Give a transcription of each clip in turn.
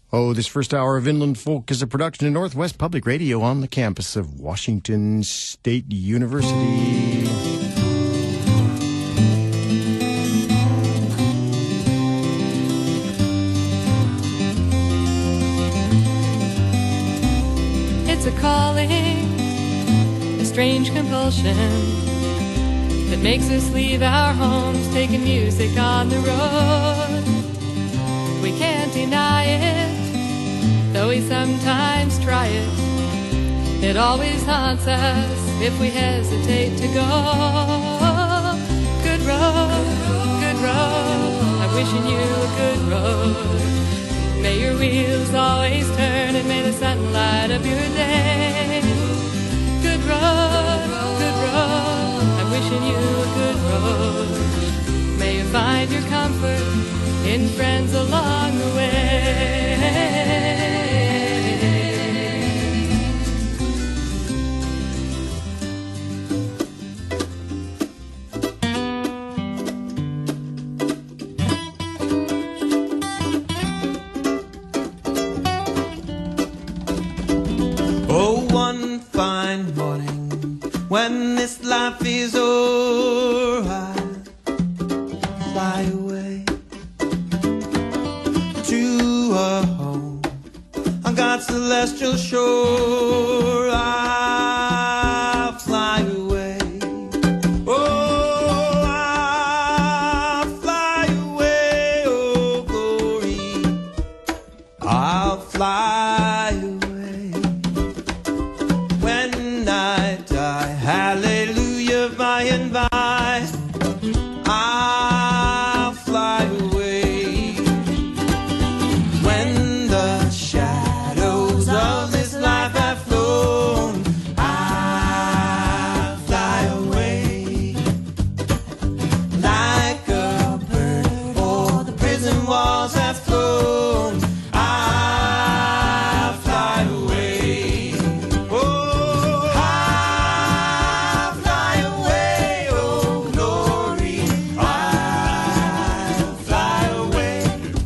Oh, this first hour of Inland Folk is a production of Northwest Public Radio on the campus of Washington State University. It's a calling, a strange compulsion that makes us leave our homes, taking music on the road. We can't deny it, though we sometimes try it. It always haunts us if we hesitate to go. Good road, I'm wishing you a good road. May your wheels always turn and may the sun light up your day. Good road, I'm wishing you a good road. May you find your comfort in friends along the way. Oh, one fine morning when this life is o'er, I fly away to a home on God's celestial shore. I'll fly away. Oh, I'll fly away. Oh, glory. I'll fly away when I die. Hallelujah, by and by. I'll fly away when the shadows of this life have flown. I'll fly away like a bird, for the prison walls have flown. I'll fly away. Oh, I'll fly away. Oh, glory. I'll fly away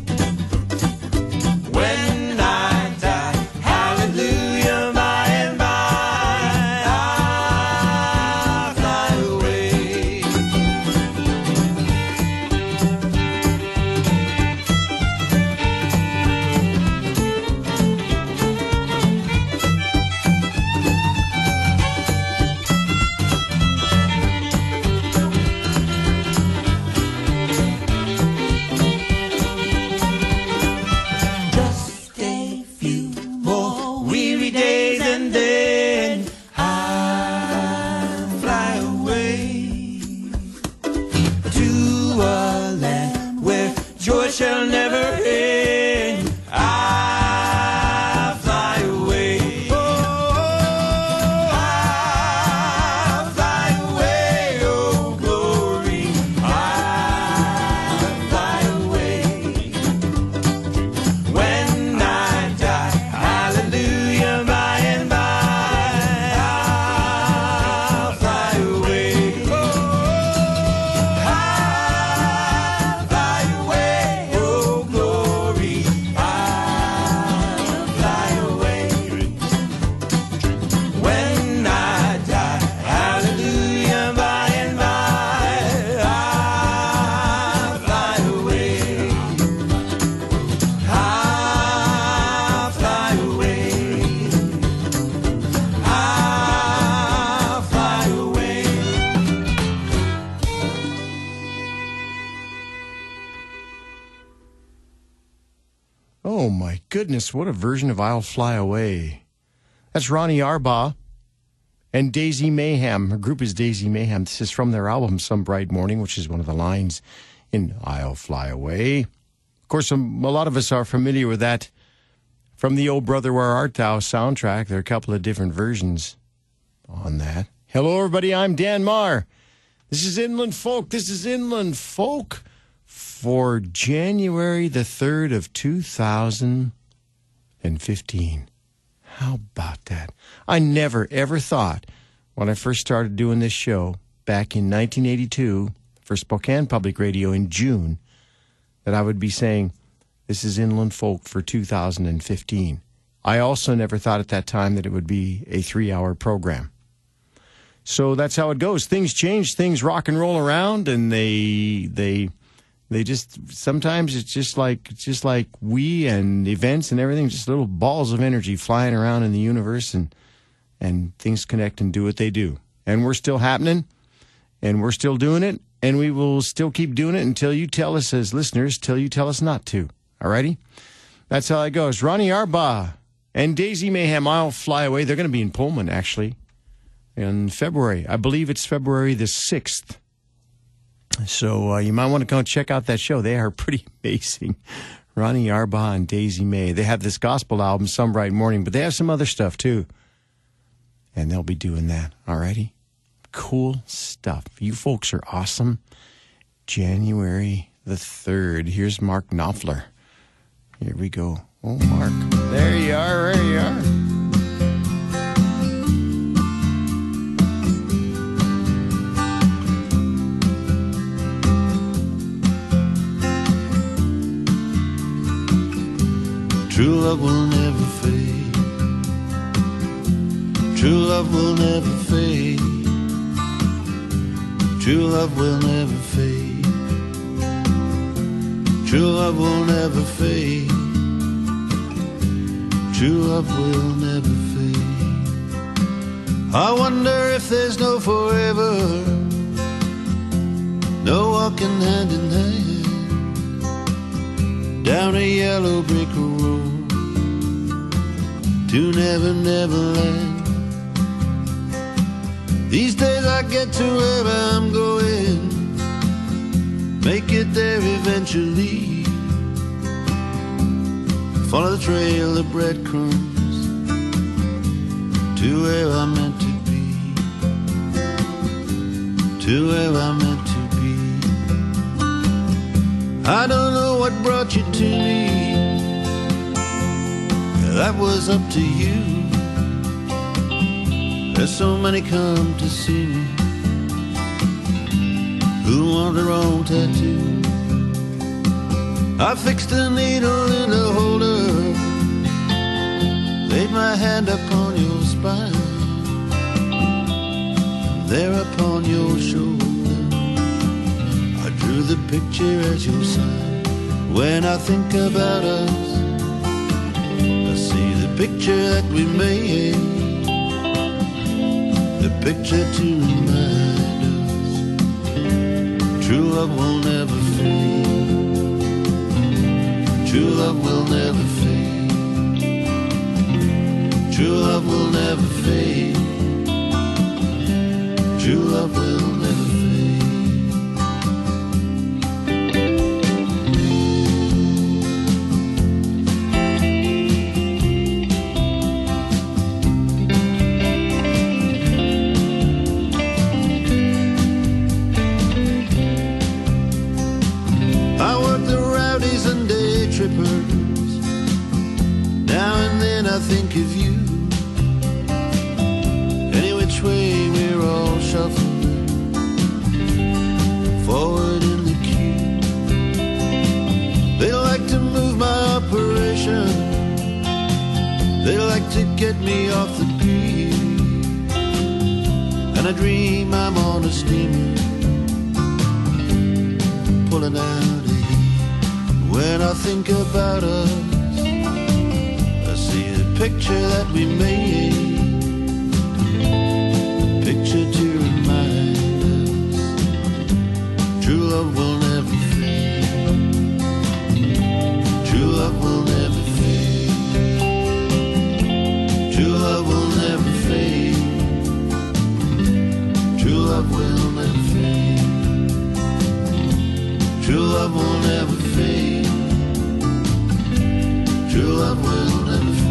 when I die. Hallelujah, by and by. I'll fly away. Just a few more weary days and then I'll fly away to a land where joy shall never end. I'll fly away. Oh, I'll fly away. Oh, glory. I'll fly away when I die. Hallelujah, by and by. I'll fly away. Oh, I'll fly away. Oh, glory. I'll fly away when I die. Hallelujah, by and by. I'll fly away. I'll fly away. I'll fly away. Oh my goodness, what a version of I'll Fly Away. That's Ronnie Arbaugh and Daisy Mayhem. Her group is Daisy Mayhem. This is from their album Some Bright Morning, which is one of the lines in I'll Fly Away. Of course, a lot of us are familiar with that from the Oh Brother Where Art Thou soundtrack. There are a couple of different versions on that. Hello everybody, I'm Dan Marr. This is Inland Folk. This is Inland Folk for January the 3rd of 2015. How about that? I never, ever thought when I first started doing this show back in 1982 for Spokane Public Radio in June that I would be saying, This is Inland Folk for 2015. I also never thought at that time that it would be a 3-hour program. So that's how it goes. Things change, things rock and roll around, and they just, sometimes it's just like we and events and everything, just little balls of energy flying around in the universe, and things connect and do what they do. And we're still happening, and we're still doing it, and we will still keep doing it until you tell us as listeners, till you tell us not to. Alrighty? That's how it goes. Ronnie Arbaugh and Daisy Mayhem, I'll Fly Away. They're going to be in Pullman, actually, in February. I believe it's February the 6th. So you might want to go check out that show. They are pretty amazing. Ronnie Arbaugh and Daisy May. They have this gospel album, Some Bright Morning, but they have some other stuff, too. And they'll be doing that. Alrighty? Cool stuff. You folks are awesome. January the 3rd. Here's Mark Knopfler. Here we go. Oh, Mark. There you are. There you are. True love will never fade. True love will never fade. True love will never fade. True love will never fade. True love will never fade. I wonder if there's no forever, no walking hand in hand down a yellow brick road to Never Never Land. These days I get to where I'm going, make it there eventually, follow the trail of breadcrumbs to where I'm meant to be, to where I'm meant to be. I don't know what brought you to me, that was up to you. There's so many come to see me who want their own tattoo. I fixed a needle in a holder, laid my hand upon your spine, there upon your shoulder I drew the picture as your sign. When I think about us, I see the picture that we made, the picture to remind us true love will never fade. True love will never fade. True love will never fade. True love will never fade. Now and then I think of you. Any which way we're all shuffling forward in the queue. They like to move my operation, they like to get me off the pier, and I dream I'm on a steamer pulling out of here. When I think about us, I see the picture that we made, the picture to remind us true love will never fade. True love will never fade. True love will never fade. True love will never fade. True love will never fade. True love will never fade.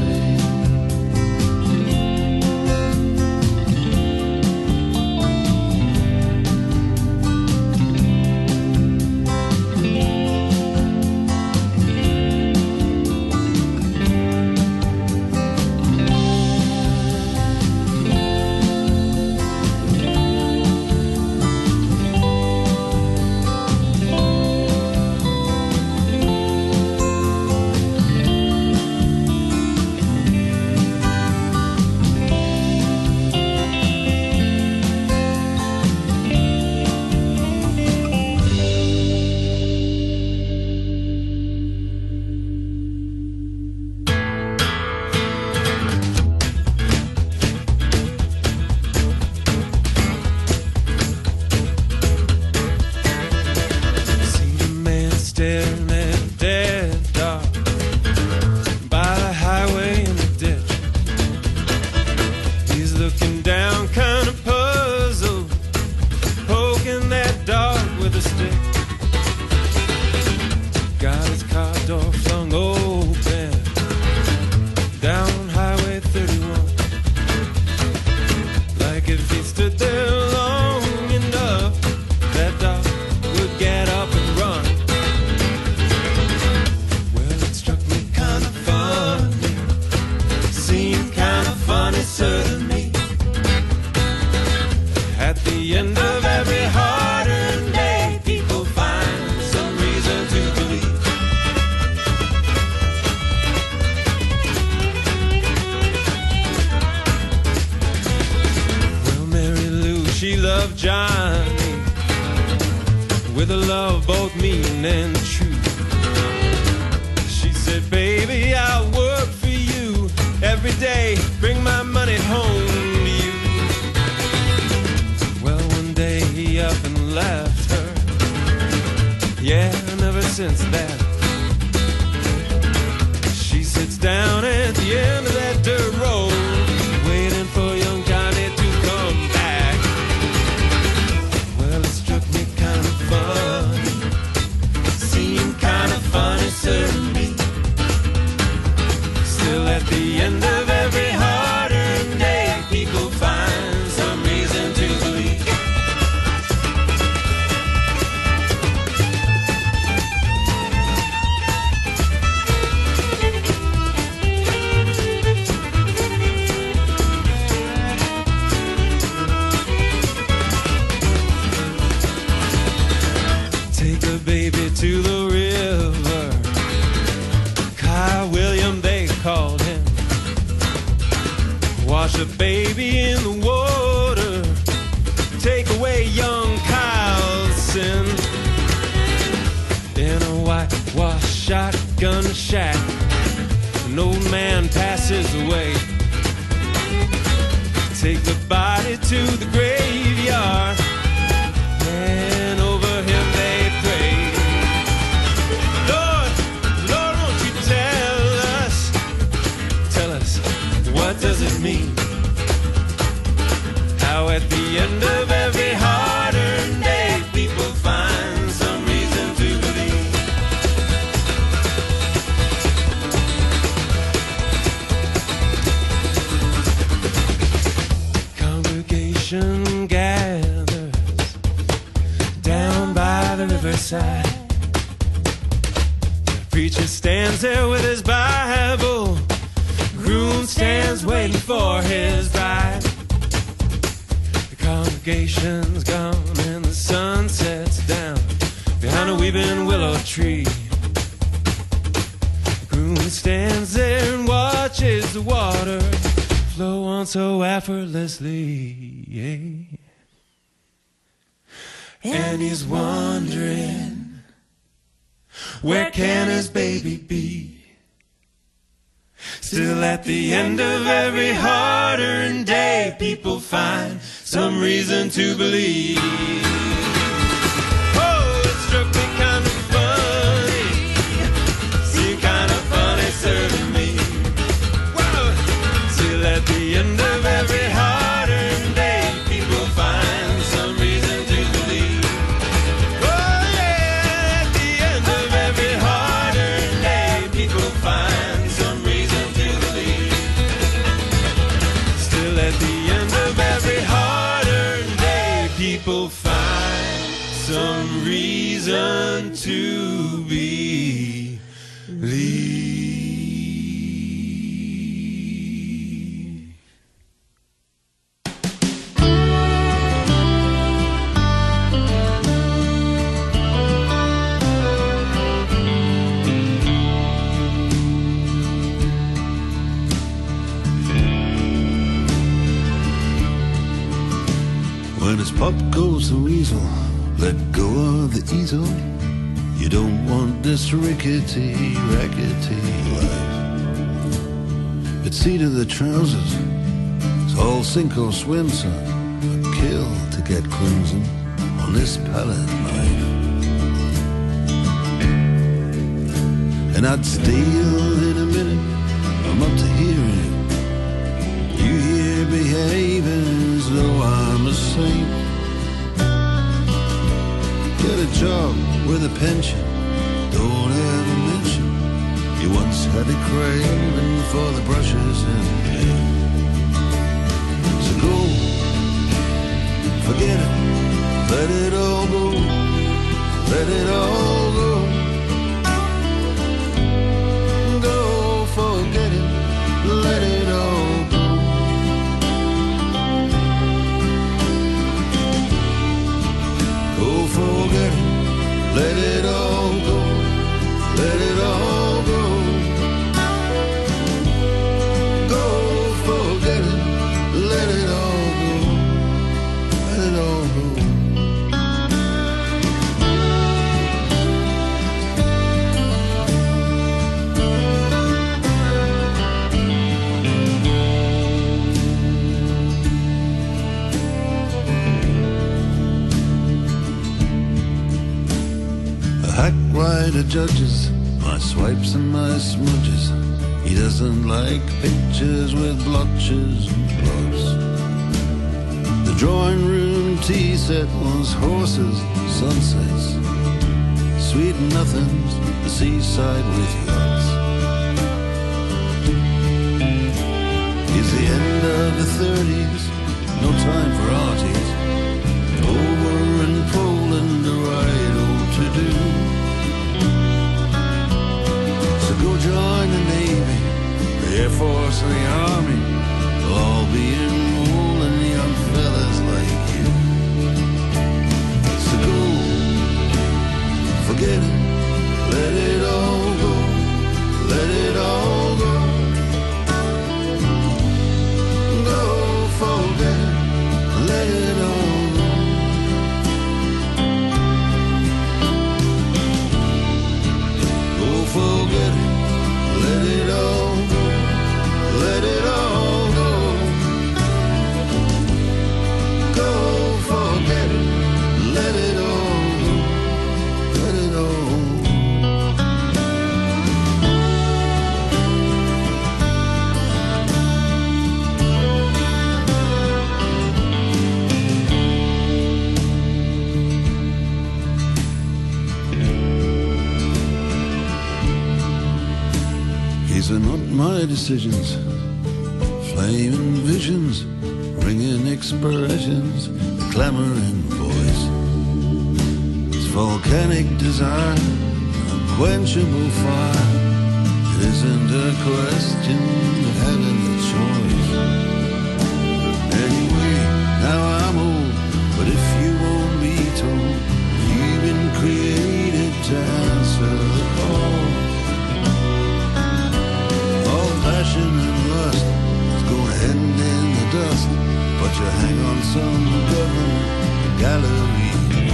loved Johnny with a love both mean and true. She said, baby, I'll work for you every day, bring my money home to you. Well, one day he up and left her. Yeah, and ever since that, she sits down at the end of that dirt road, waiting for young Johnny to come back. Well, it struck me kind of funny, seemed kind of funny to me. Still at the end of every hard-earned day, people find some reason to believe. Take a baby to the river, Kai William they called him. Wash a baby in the water, take away young Kyle's sin. In a whitewash shotgun shack, an old man passes away. Take the body to the graveyard, and over him they pray. Lord, Lord, won't you tell us, what does it mean? How at the end of every hard-earned day, people find some reason to believe. Congregation gathers down by the riverside. The preacher stands there with his Bible, groom stands waiting for his bride. The congregation's gone and the sun sets down behind a weeping willow tree. The groom stands there and watches the water flow on so effortlessly. And he's wondering, where can his baby be? Still at the end of every hard-earned day, people find some reason to believe. Oh, it struck me kind of funny, seemed kind of funny serving me. Whoa. Still at the end of every hard-earned day, people find some reason to believe. Oh yeah, at the end of every hard-earned day, people find some reason to believe. Still at the end of every hard-earned day, people find some reason to believe. When his pup goes the weasel, let go of the easel. You don't want this rickety, rackety life. It's seat of the trousers, it's all sink or swim, son. I'd kill to get crimson on this palette knife. And I'd steal in a minute, I'm up to hearing. You here behaving as though I'm a saint. Get a job with a pension, don't ever mention you once had a craving for the brushes and paint. So go, forget it, let it all go, let it all go. Go, forget it, let it all go. Go, forget it, let it all go, let it all go. Go, forget it, let it all go, let it all writer judges my swipes and my smudges. He doesn't like pictures with blotches and blots. The drawing room tea set was horses, sunsets, sweet nothings, the seaside with yachts. It's the end of the 30s, no time for arties. Over in Poland, a right old to-do. So go join the Navy, the Air Force and the Army. They'll all be enrolling young fellas like you. So go, forget it, let it all go, let it all go. Go, forget it, let it all go. Go, forget it, let it all go, let it all go. Go, forget it, let it all go, let it all go. These are not my decisions, flaming visions, ringing expressions, the clamoring voice. It's volcanic desire, unquenchable fire. It isn't a question of having the choice. Anyway, now I'm old, but if you won't be told, you've been created to answer the call. Passion and lust is gonna end in the dust, but you hang on some government gallery.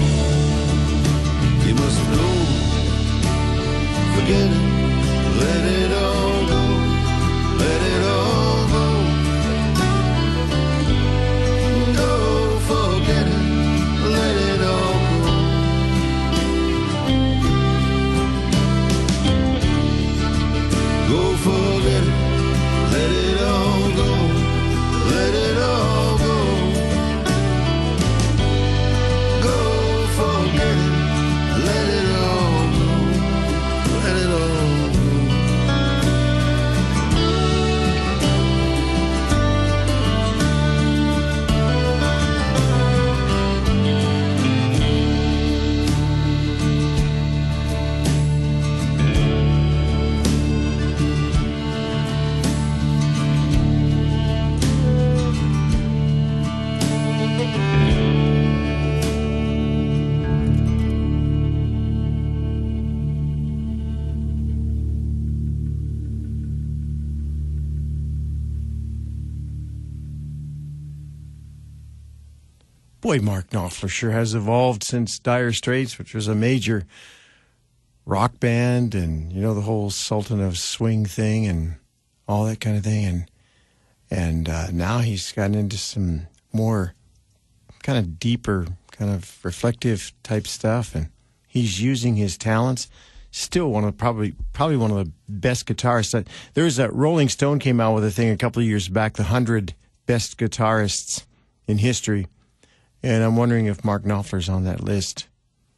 You must know, forget it, let it all go, let it all go. Go, forget it, let it all go. Go, forget it. Let it all go, let it all go. Go, forget it, let it all go, let it all go. Boy, Mark Knopfler sure has evolved since Dire Straits, which was a major rock band, and you know the whole Sultan of Swing thing and all that kind of thing, and now he's gotten into some more kind of deeper, kind of reflective type stuff, and he's using his talents. Still one of probably one of the best guitarists. There was that Rolling Stone came out with a thing a couple of years back, the 100 best guitarists in history. And I'm wondering if Mark Knopfler's on that list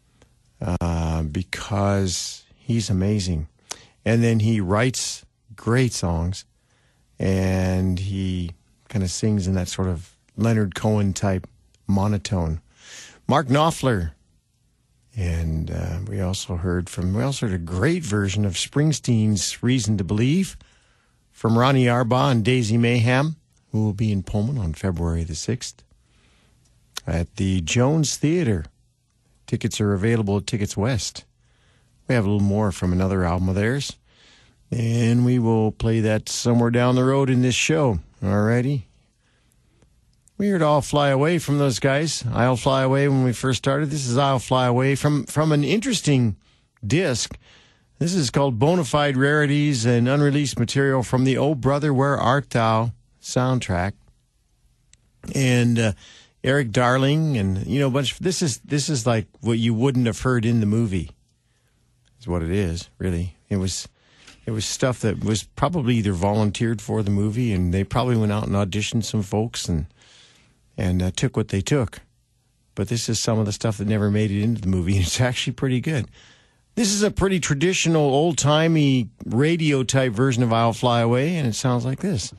because he's amazing. And then he writes great songs, and he kind of sings in that sort of Leonard Cohen type monotone. Mark Knopfler. And we also heard a great version of Springsteen's Reason to Believe from Ronnie Arbaugh and Daisy Mayhem, who will be in Pullman on February the 6th. At the Jones Theater. Tickets are available at Tickets West. We have a little more from another album of theirs, and we will play that somewhere down the road in this show. Alrighty. We heard I'll Fly Away from those guys. I'll Fly Away when we first started. This is I'll Fly Away from an interesting disc. This is called Bonafide Rarities and Unreleased Material from the Oh Brother, Where Art Thou soundtrack. And Eric Darling, and you know, a bunch of, this is like what you wouldn't have heard in the movie. is what it is, really. It was stuff that was probably either volunteered for the movie, and they probably went out and auditioned some folks and took what they took. But this is some of the stuff that never made it into the movie, and it's actually pretty good. This is a pretty traditional, old-timey, radio-type version of I'll Fly Away, and it sounds like this.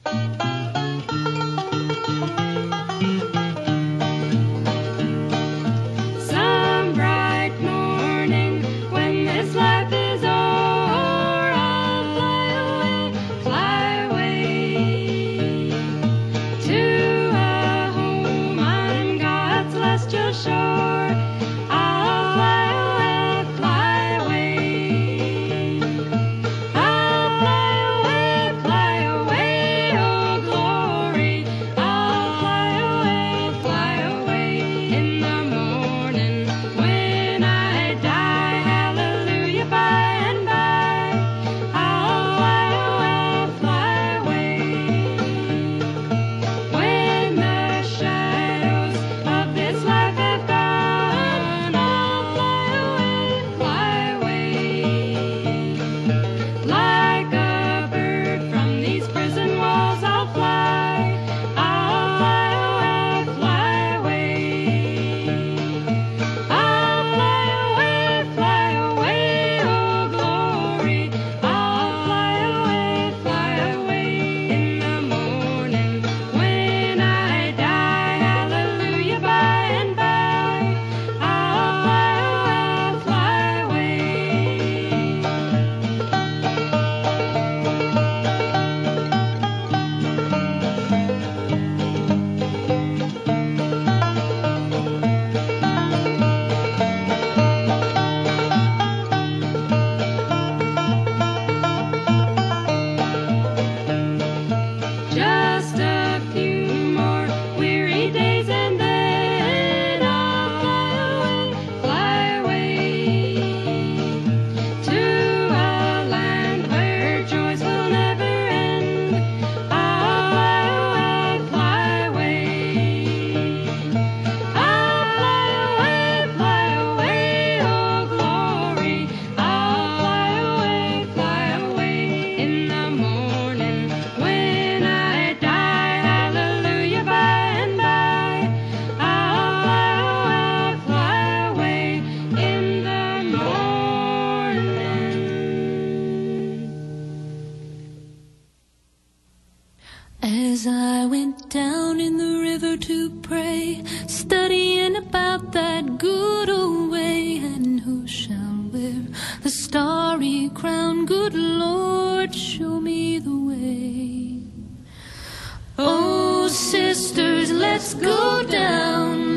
Some bright morning when this life is o'er, I'll fly away to a home on God's celestial shore. I'll fly away, fly away. I'll fly away, oh glory. I'll fly away in the morning when I die. Hallelujah, by and by. I'll fly away. When the shadows of this life have gone, I'll fly away. Like a bird from these prison walls, I'll fly. I'll fly away. I'll fly away, oh glory. I'll fly away in the morning when I die. Hallelujah, by and by. I'll fly away. Just a few more weary days and then I'll fly away to a land where joys will never end. I'll fly away. I'll fly away, oh glory. I'll fly away in the morning when I die. Hallelujah, by and by. I'll fly away in the morning. As I went down in the river to pray, studying about that good old way, and who shall wear the starry crown? Good Lord, show me the way. Oh, sisters, let's go down,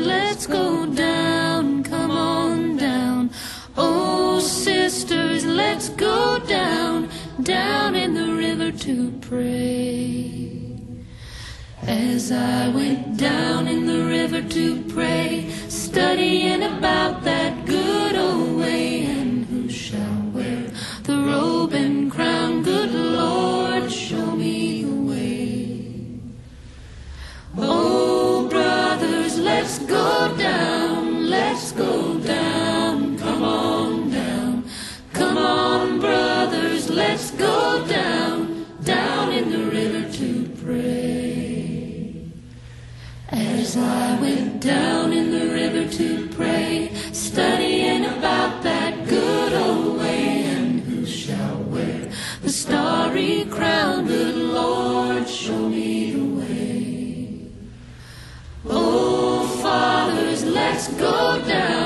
come on down. Oh, sisters, let's go down in the river to pray. As I went down in the river to pray, studying about that good old way, and who shall wear the robe and crown? Good Lord, show me the way. Oh, brothers, let's go down, come on down. Come on, brothers, let's go down in the river to pray. As I went down in the river to pray, studying about that good old way, and who shall wear the starry crown? Good Lord, show me the way. Oh, fathers, let's go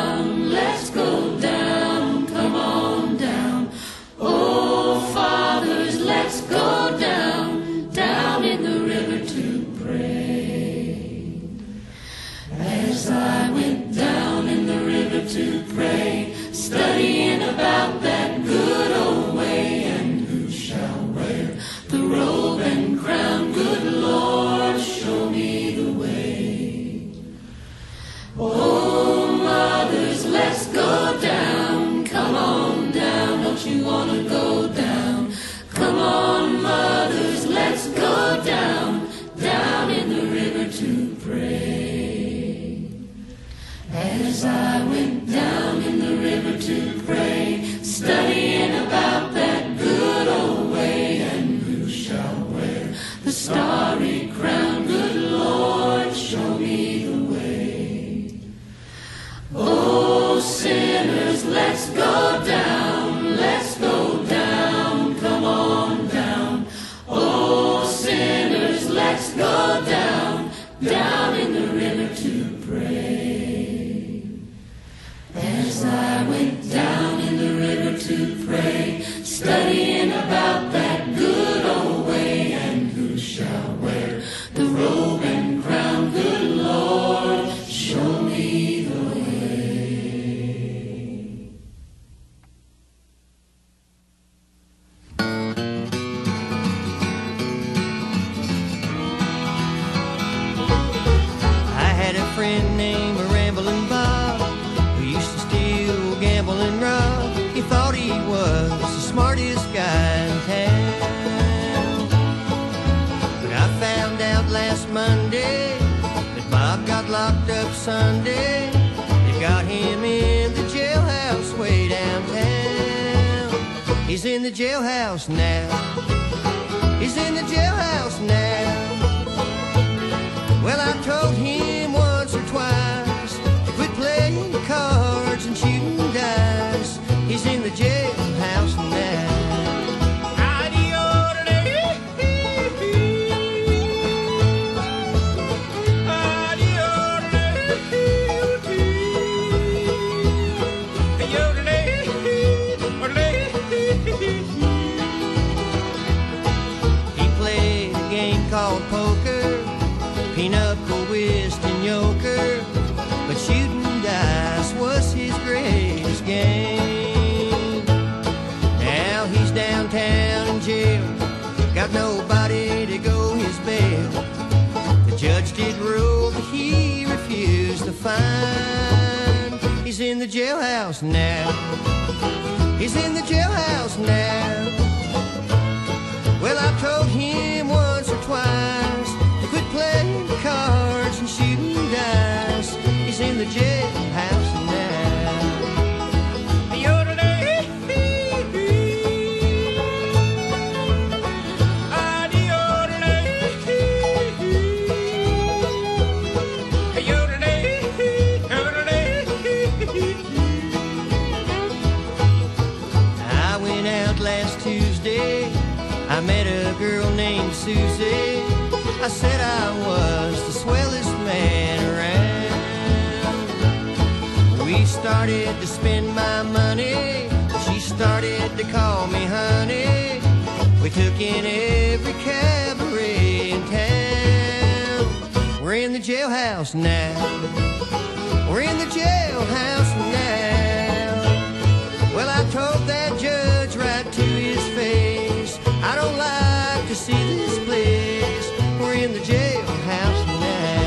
down, come on down. Oh, fathers, let's go down in the river to pray. As I went down in the river to pray, studying about that good old way, and who shall wear the robe and crown? Good Lord, show me the way. Oh, mothers, let's go down, come on down. Don't you wanna go down? Come on, mothers, let's go down in the river to pray. As I went down in the river to pray, studying the starry crown. Good Lord, show me the way. Oh, sinners, let's go down, let's go down, come on down. Oh, sinners, let's go down, down in the river to pray. As I went down in the river to pray, studying about that good old way, and who shall wear the robe and crown? Good Lord, show me the way. I had a friend named Ramblin' Bob who used to steal, gamble, and rob. He thought he was the smartest guy in town. But I found out last Monday that Bob got locked up Sunday. They got him in the jailhouse way downtown. He's in the jailhouse now. He's in the jailhouse now. Well, I told him once or twice to quit playing cards and shooting dice. He's in the jailhouse now. He played a game called poker, pinochle, whist, and euchre, but shooting dice was his greatest game. Now he's downtown in jail, got nobody to go his bail. The judge did rule, but he refused to fine. He's in the jailhouse now. He's in the jailhouse now. Well, I told him once or twice to quit playing cards and shooting dice. He's in the jailhouse now. I went out last Tuesday. I met a girl named Susie. I said I was the swellest man around. We started to spend my money. She started to call me honey. We took in every cabaret in town. We're in the jailhouse now. We're in the jailhouse now. Well, I told that judge right to his face, I don't like to see this place. We're in the jailhouse now.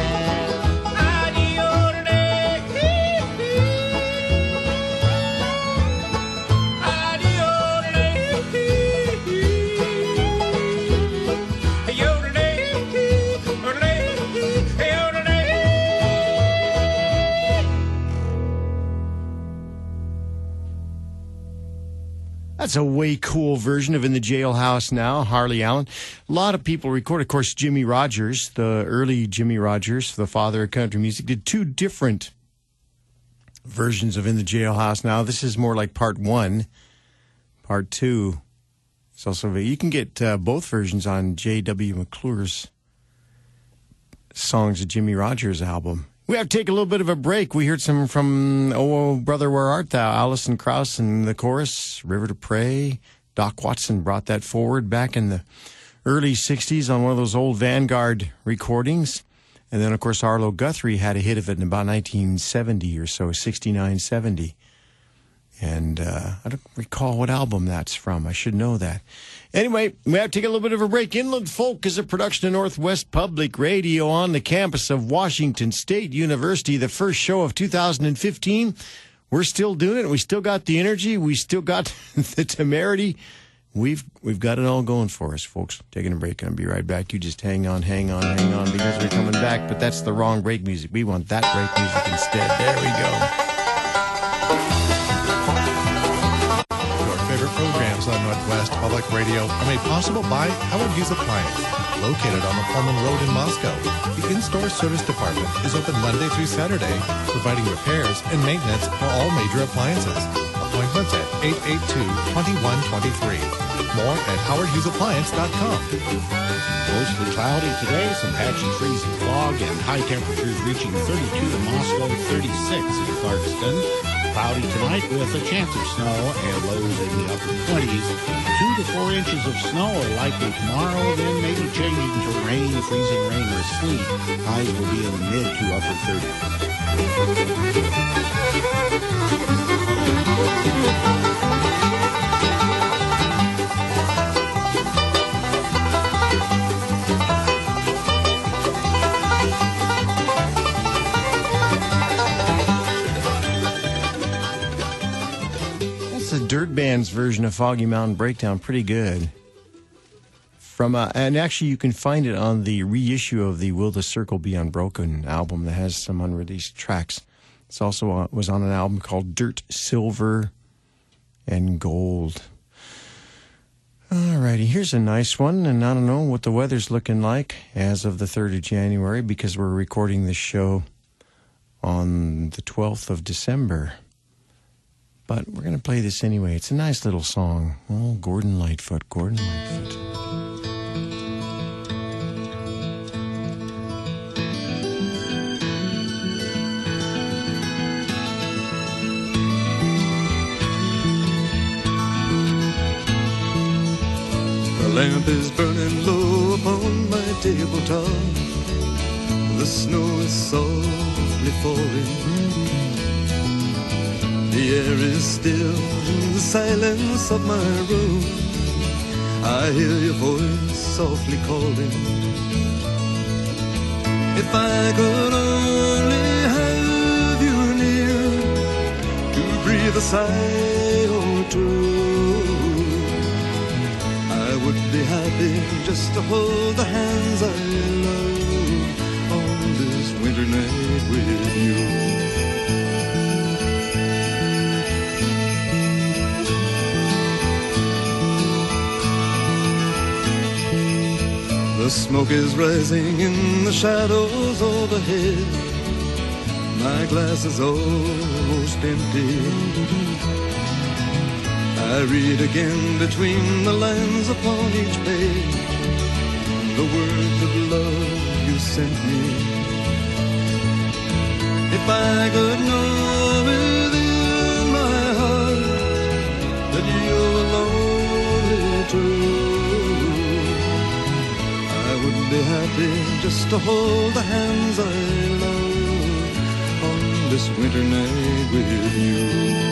That's a way cool version of In the Jailhouse Now, Harley Allen. A lot of people record. Of course, Jimmy Rogers, the early Jimmy Rogers, the father of country music, did two different versions of In the Jailhouse Now. This is more like part one. Part two. It's also, you can get both versions on J.W. McClure's Songs of Jimmy Rogers album. We have to take a little bit of a break. We heard some from Oh, Brother, Where Art Thou? Alison Krauss in the chorus, River to Pray. Doc Watson brought that forward back in the early 60s on one of those old Vanguard recordings. And then, of course, Arlo Guthrie had a hit of it in about 1970 or so, 69, 70. And I don't recall what album that's from. I should know that. Anyway, we have to take a little bit of a break. Inland Folk is a production of Northwest Public Radio on the campus of Washington State University. The first show of 2015. We're still doing it. We still got the energy. We still got the temerity. We've got it all going for us, folks. Taking a break. I'll be right back. You just hang on, because we're coming back. But that's the wrong break music. We want that break music instead. There we go. Your favorite programs News on Northwest Public Radio are made possible by Howard Hughes Appliance, located on the Pullman Road in Moscow. The in-store service department is open Monday through Saturday, providing repairs and maintenance for all major appliances. Appointments at 882-2123. More at howardhughesappliance.com. Mostly cloudy today, some patchy freezing fog, and high temperatures reaching 32 in Moscow, 36 in Clarkston. Cloudy tonight with a chance of snow and lows in the upper 20s. 2 to 4 inches of snow are likely tomorrow, then maybe changing to rain, freezing rain or sleet. Highs will be in the mid to upper 30s. The Dirt Band's version of Foggy Mountain Breakdown, pretty good. And actually you can find it on the reissue of the Will the Circle Be Unbroken album that has some unreleased tracks. It's also was on an album called Dirt, Silver, and Gold. Alrighty, here's a nice one, and I don't know what the weather's looking like as of the 3rd of January because we're recording this show on the 12th of December. But we're going to play this anyway. It's a nice little song. Oh, Gordon Lightfoot, Gordon Lightfoot. The lamp is burning low upon my tabletop. The snow is softly falling. The air is still in the silence of my room. I hear your voice softly calling. If I could only have you near to breathe a sigh or two, I would be happy just to hold the hands I love on this winter night with you. The smoke is rising in the shadows overhead. My glass is almost empty. I read again between the lines upon each page the words of love you sent me. If I could know within my heart that you were lonely too, I would be happy just to hold the hands I love on this winter night with you.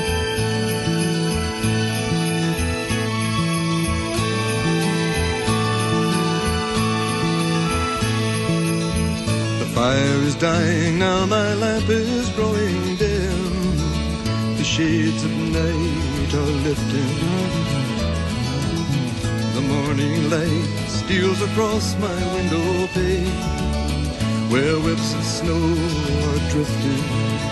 The fire is dying now, my lamp is growing dim. The shades of night are lifting. The morning light steals across my window pane, where whips of snow are drifting.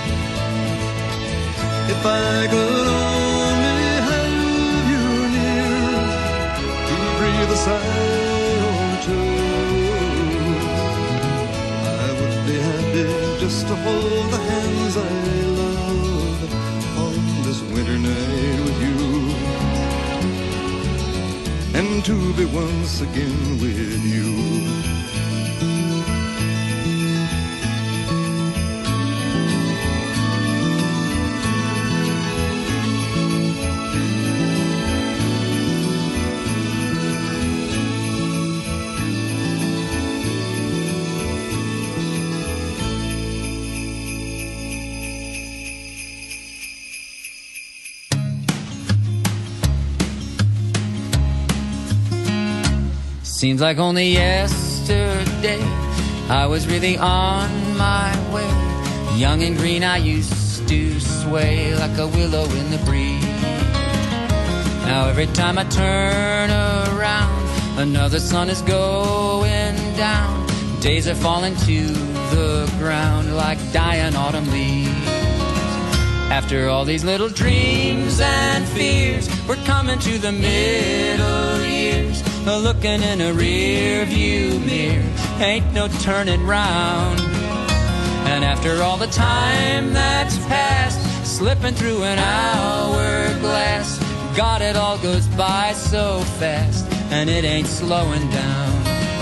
If I could only have you near to breathe a sigh or two, I would be happy just to hold the hands I love on this winter night with you, and to be once again with you. Seems like only yesterday I was really on my way. Young and green I used to sway like a willow in the breeze. Now every time I turn around, another sun is going down. Days are falling to the ground like dying autumn leaves. After all these little dreams and fears, we're coming to the middle years. Looking in a rear view mirror, ain't no turning round. And after all the time that's passed, slipping through an hourglass, God, it all goes by so fast, and it ain't slowing down.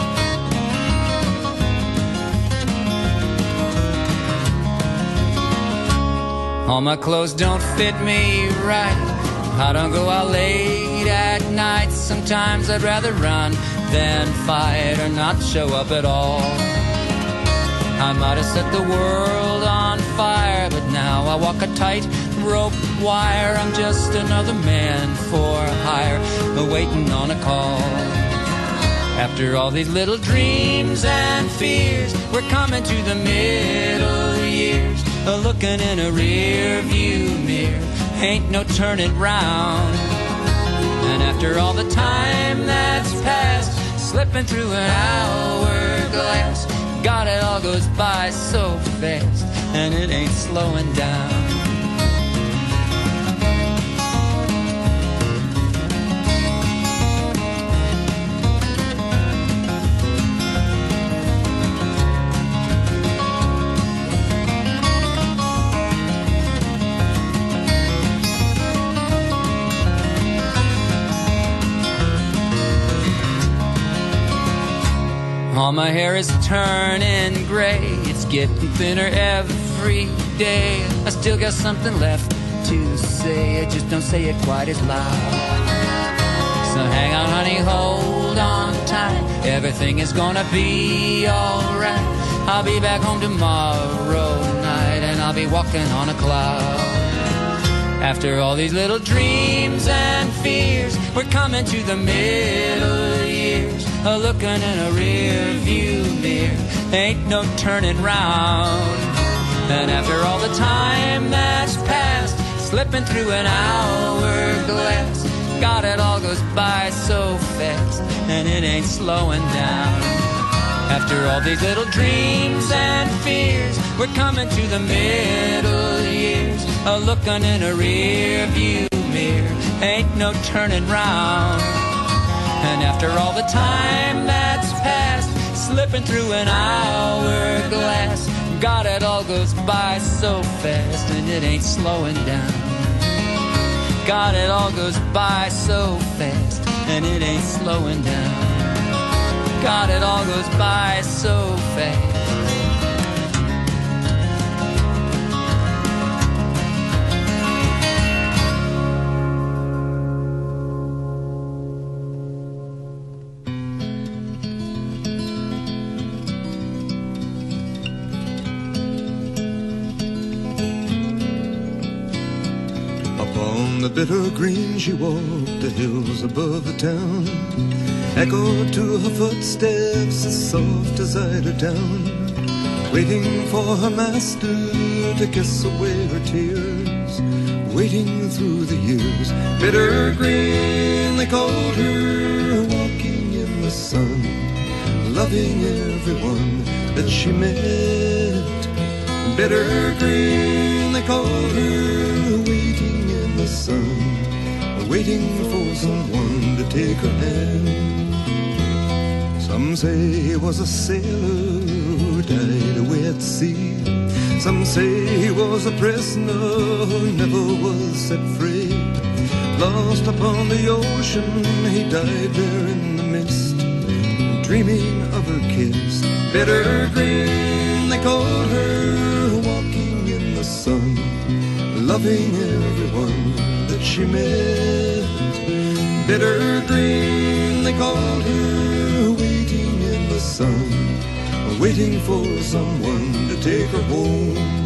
All my clothes don't fit me right, I don't go out late at night. Sometimes I'd rather run than fight, or not show up at all. I might have set the world on fire, but now I walk a tight rope wire. I'm just another man for hire, waiting on a call. After all these little dreams and fears, we're coming to the middle years. Looking in a rear view mirror, ain't no turning round. And after all the time that's passed, slipping through an hourglass, God, it all goes by so fast, and it ain't slowing down. All my hair is turning gray, it's getting thinner every day. I still got something left to say, I just don't say it quite as loud. So hang on, honey, hold on tight, everything is gonna be alright. I'll be back home tomorrow night, and I'll be walking on a cloud. After all these little dreams and fears, we're coming to the middle years. Looking in a rear view mirror, ain't no turning round. And after all the time that's passed, slipping through an hourglass, God, it all goes by so fast, and it ain't slowing down. After all these little dreams and fears, we're coming to the middle years. Looking in a rear view mirror, ain't no turning round. And after all the time that's passed, slipping through an hourglass, God, it all goes by so fast, and it ain't slowing down. God, it all goes by so fast, and it ain't slowing down. God, it all goes by so fast. The bitter green she walked the hills above the town, echoed to her footsteps as soft as eider down, waiting for her master to kiss away her tears, waiting through the years. Bitter green they called her, walking in the sun, loving everyone that she met. Bitter green they called her, waiting in the sun, waiting for someone to take her hand. Some say he was a sailor who died away at sea. Some say he was a prisoner who never was set free. Lost upon the ocean, he died there in the mist, dreaming of her kiss. Bitter green they called her, walking in the sun, loving everyone that she met. Bitter green they called her, waiting in the sun, waiting for someone to take her home.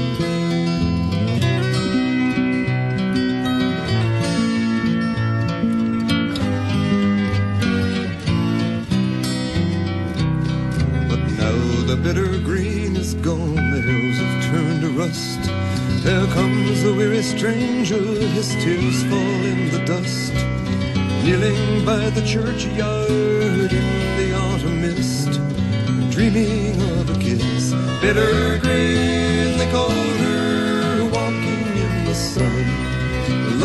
The bitter green is gone, the hills have turned to rust. There comes the weary stranger, his tears fall in the dust, kneeling by the churchyard in the autumn mist, dreaming of a kiss. Bitter green they called her, walking in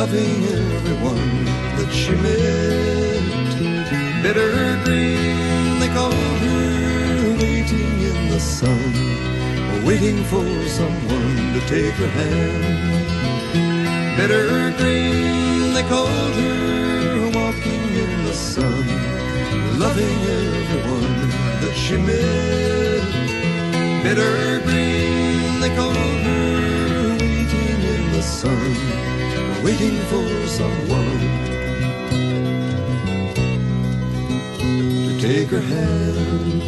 loving everyone that she met. Bitter green, they called her, waiting in the sun, waiting for someone to take her hand. Bitter green, they called her, walking in the sun, loving everyone that she met. Bitter green, they called her, waiting in the sun, waiting for someone to take her hand.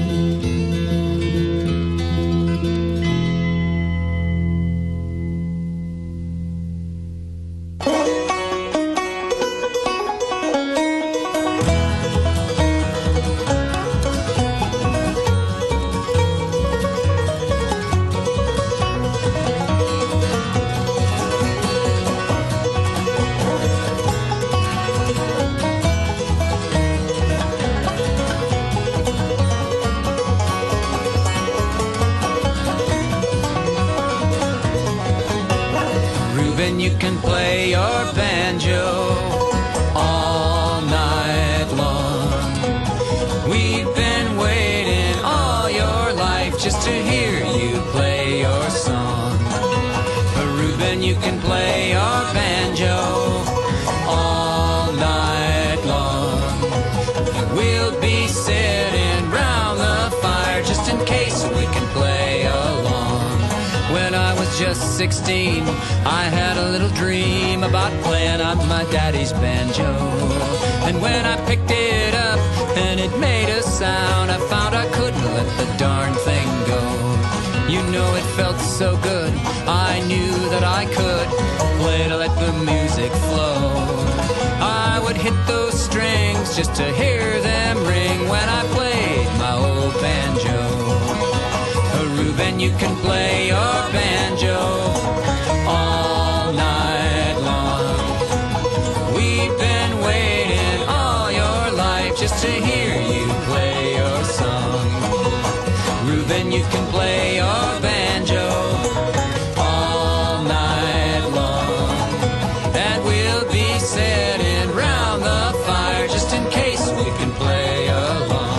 You can play your banjo all night long. We've been waiting all your life just to hear you play your song. Reuben, you can play your banjo all night long. We'll be sitting round the fire just in case we can play along. When I was just 16, I had a little dream about playing on my daddy's banjo. And when I picked it up and it made a sound, I found I couldn't let the darn thing go. You know it felt so good, I knew that I could play to let the music flow. I would hit those strings just to hear them ring when I played my old banjo. Reuben, you can play your banjo all night long. We've been waiting all your life just to hear you play your song. Reuben, you can play your banjo all night long. And we'll be sitting round the fire just in case we can play along.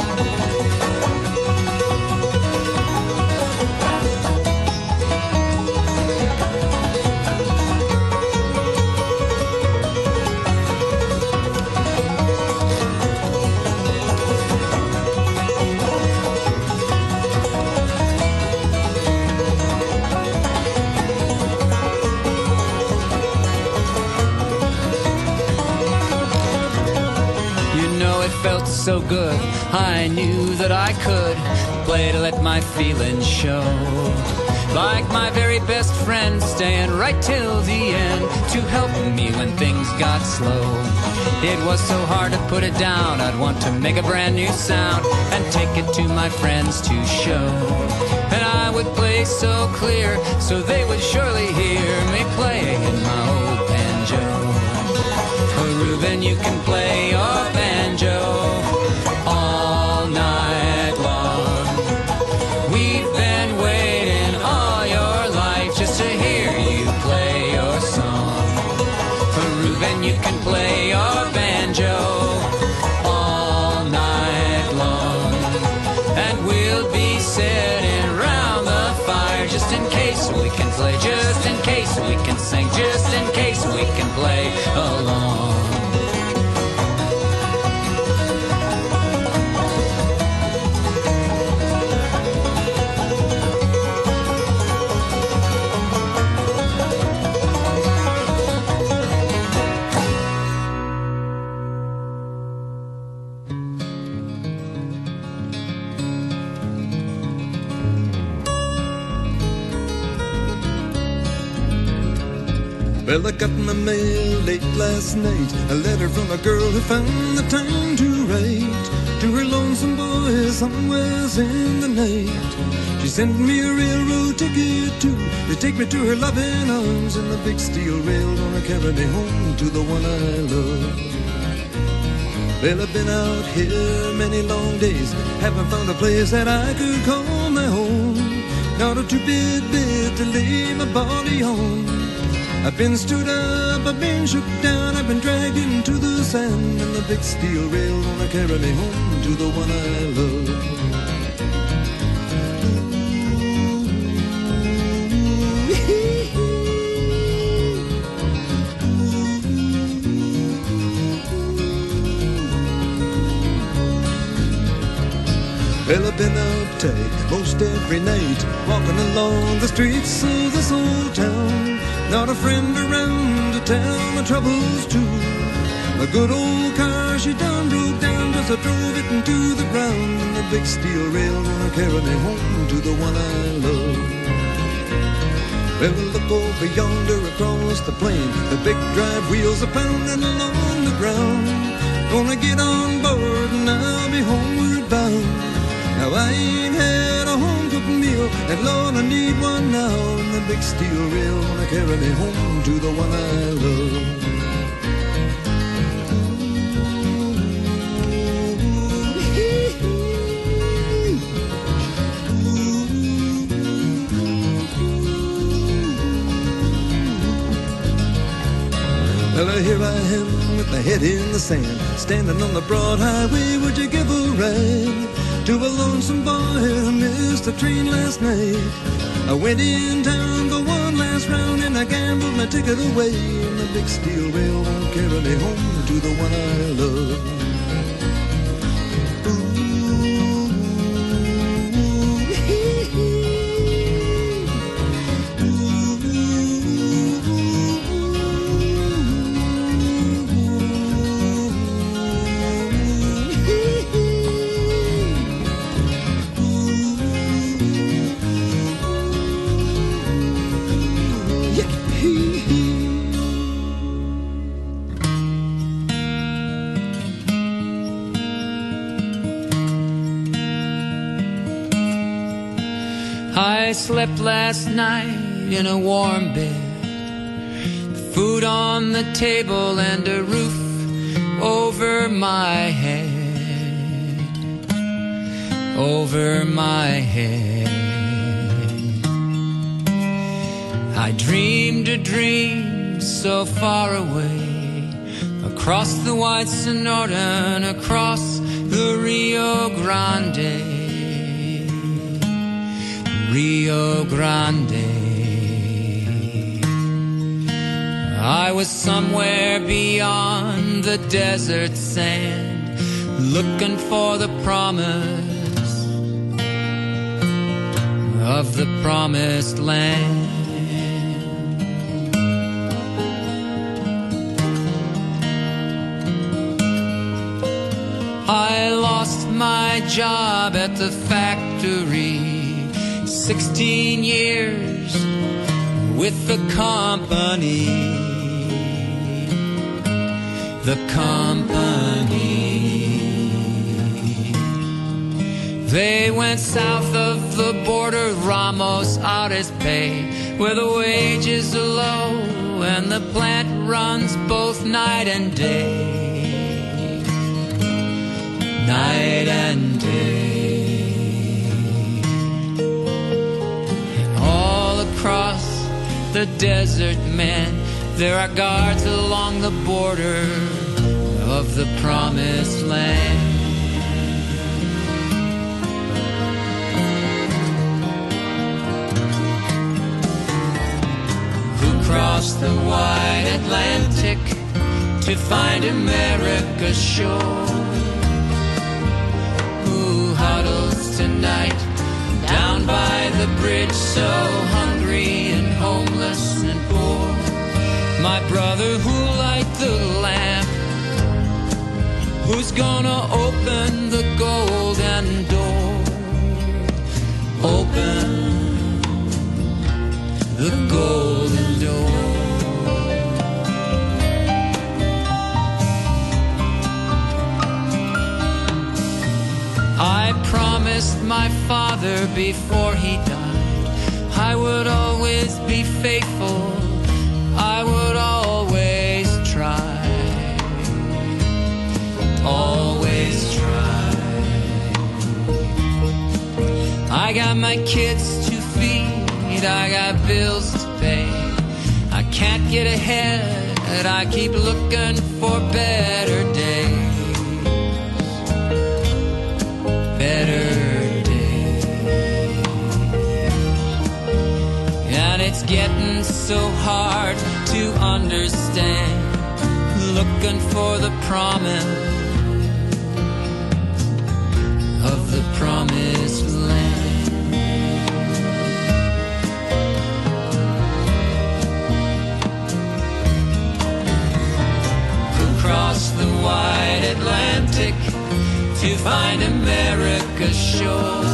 Felt so good, I knew that I could play to let my feelings show. Like my very best friend, staying right till the end to help me when things got slow. It was so hard to put it down, I'd want to make a brand new sound and take it to my friends to show. And I would play so clear, so they would surely hear me playing in my old banjo. Reuben, you can play your banjo all night long. We've been waiting all your life just to hear you play your song. Reuben, you can play your banjo all night long. And we'll be sitting round the fire just in case we can play, just in case we can sing, just in case we can play along. Well, I got my mail late last night, a letter from a girl who found the time to write to her lonesome boy somewhere in the night. She sent me a railroad ticket too, to take me to her loving arms, and the big steel rail gonna carry me home to the one I love. Well, I've been out here many long days, haven't found a place that I could call my home. Not a two-bit bed to lay my body on. I've been stood up, I've been shook down, I've been dragged into the sand, and the big steel rail gonna carry me home to the one I love. Well, I've been uptight most every night, walking along the streets of this old town. Not a friend around to tell my troubles to. A good old car, she done broke down, just I drove it into the ground. And the big steel rail gonna carry me home to the one I love. Well, look over yonder across the plain, the big drive wheels are pounding along the ground. Gonna get on board and I'll be homeward bound. Now I ain't had a home-cooked meal, and Lord, I need one now. And the big steel rail gonna carry me home to the one I love. Well, here I am with my head in the sand, standing on the broad highway. Would you give a ride to a lonesome boy who missed the train last night? I went in town for one last round and I gambled my ticket away. And the big steel rail won't carry me home to the one I love. I slept last night in a warm bed, food on the table and a roof over my head, over my head. I dreamed a dream so far away, across the white Sonoran and across the Rio Grande. Rio Grande. I was somewhere beyond the desert sand, looking for the promise of the promised land. I lost my job at the factory, 16 years with the company. The company. They went south of the border, Ramos Ares Bay, where the wages are low and the plant runs both night and day. Night and day. Across the desert, man, there are guards along the border of the promised land. Who crossed the wide Atlantic to find America's shore? Who huddles tonight down by the bridge, so hungry and homeless and poor? My brother who light the lamp, who's gonna open the golden door? Open the golden door. I promised my father before he died I would always be faithful, I would always try, always try. I got my kids to feed, I got bills to pay, I can't get ahead. I keep looking for better days. Better days. And it's getting so hard to understand. Looking for the promise of the promised land. Who crossed the wide Atlantic to find America's shore?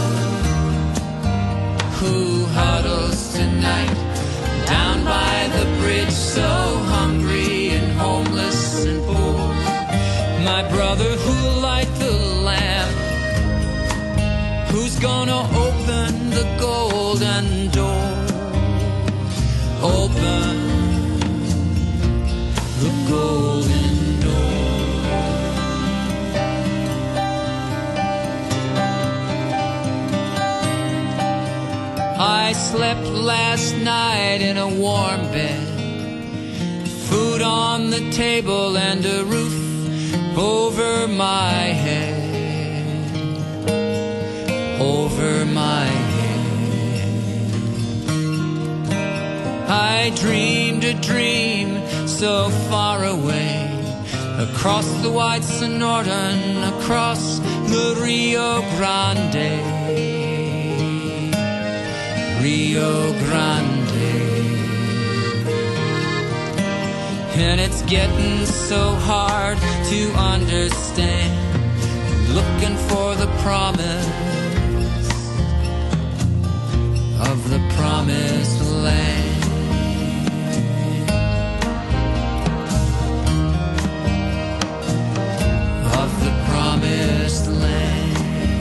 Who huddles tonight down by the bridge, so hungry and homeless and poor? My brother who'll light the lamp, who's gonna open the golden door? Open the golden door. I slept last night in a warm bed, food on the table and a roof over my head, over my head. I dreamed a dream so far away, across the wide Sonoran, across the Rio Grande, Rio Grande. And it's getting so hard to understand. Looking for the promise of the promised land. Of the promised land.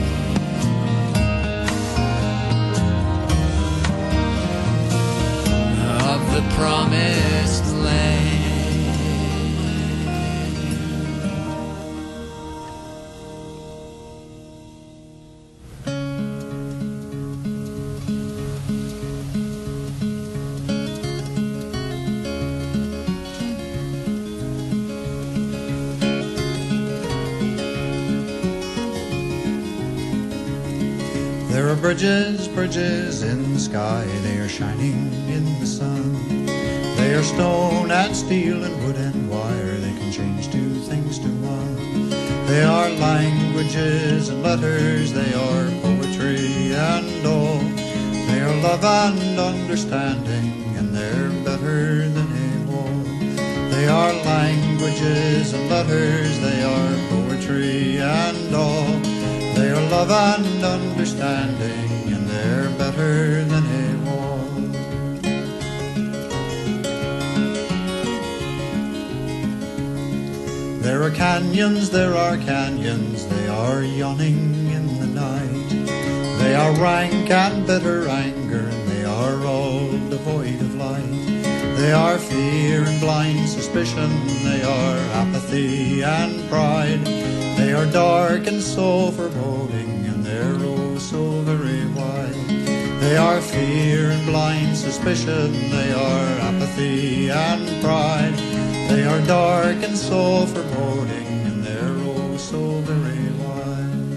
Of the promised land. There are bridges, bridges in the sky, they are shining in the sun. They are stone and steel and wood and wire, they can change two things to one. They are languages and letters, they are poetry and all. They are love and understanding, and they're better than a wall. They are languages and letters, they are poetry and all. They are love and understanding, and they're better than a wall. There are canyons, they are yawning in the night. They are rank and bitter anger, and they are all devoid of light. They are fear and blind suspicion, they are apathy and pride. They are dark and so foreboding, and they're oh so very wide. They are fear and blind suspicion, they are apathy and pride. They are dark and so foreboding, and they're oh so very wide.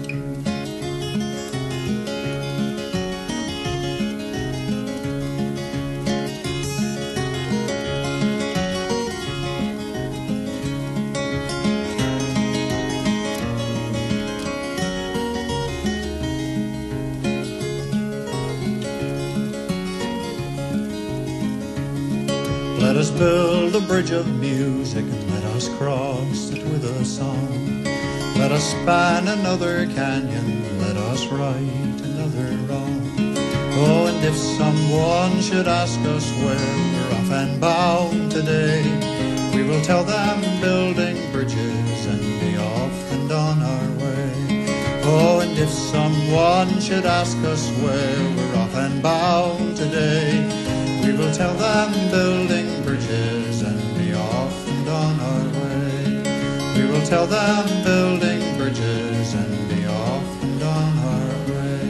Let us build a bridge of music, and let us cross it with a song. Let us span another canyon, let us right another wrong. Oh, and if someone should ask us where we're off and bound today, we will tell them building bridges and be off and on our way. Oh, and if someone should ask us where we're off and bound today, we will tell them building bridges and be off and on our way. We will tell them building bridges and be off and on our way.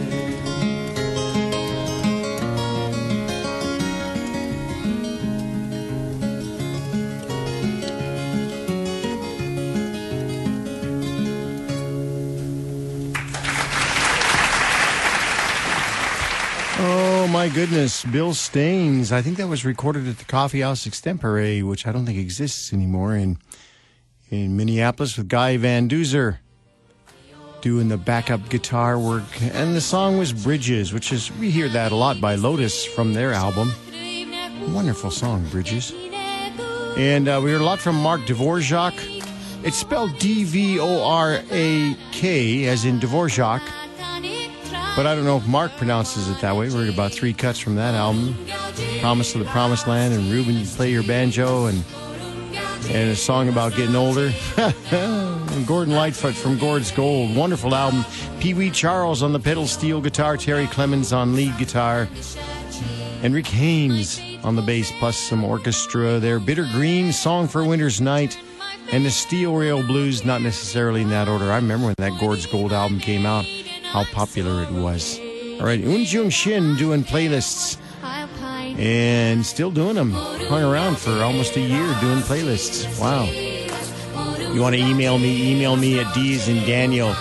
Oh, my goodness. Bill Staines. I think that was recorded at the Coffee House Extempore, which I don't think exists anymore, in Minneapolis with Guy Van Duzer doing the backup guitar work. And the song was Bridges, which is, we hear that a lot by Lotus from their album. Wonderful song, Bridges. And we heard a lot from Mark Dvorak. It's spelled D-V-O-R-A-K, as in Dvorak. But I don't know if Mark pronounces it that way. We heard about 3 cuts from that album. Promise of the Promised Land and Ruben, You Play Your Banjo, and a song about getting older. And Gordon Lightfoot from Gord's Gold. Wonderful album. Pee Wee Charles on the pedal steel guitar. Terry Clemens on lead guitar. And Rick Haynes on the bass, plus some orchestra there. Bitter Green, Song for a Winter's Night, and the Steel Rail Blues, not necessarily in that order. I remember when that Gord's Gold album came out, how popular it was. All right, Un Jung Shin doing playlists. And still doing them. Hung around for almost a year doing playlists. Wow. You want to email me at D as in Daniel,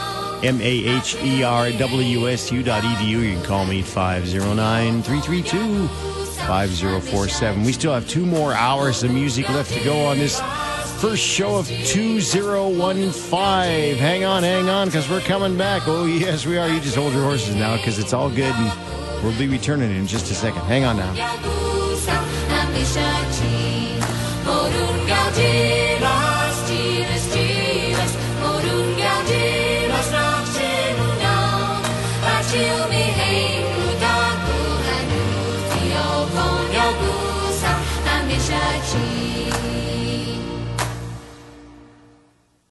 MAHERWSU.edu. You can call me 509-332-5047. We still have 2 more hours of music left to go on this first show of 2015. Hang on, because we're coming back. Oh, yes, we are. You just hold your horses now, because it's all good, and we'll be returning in just a second. Hang on now. Till me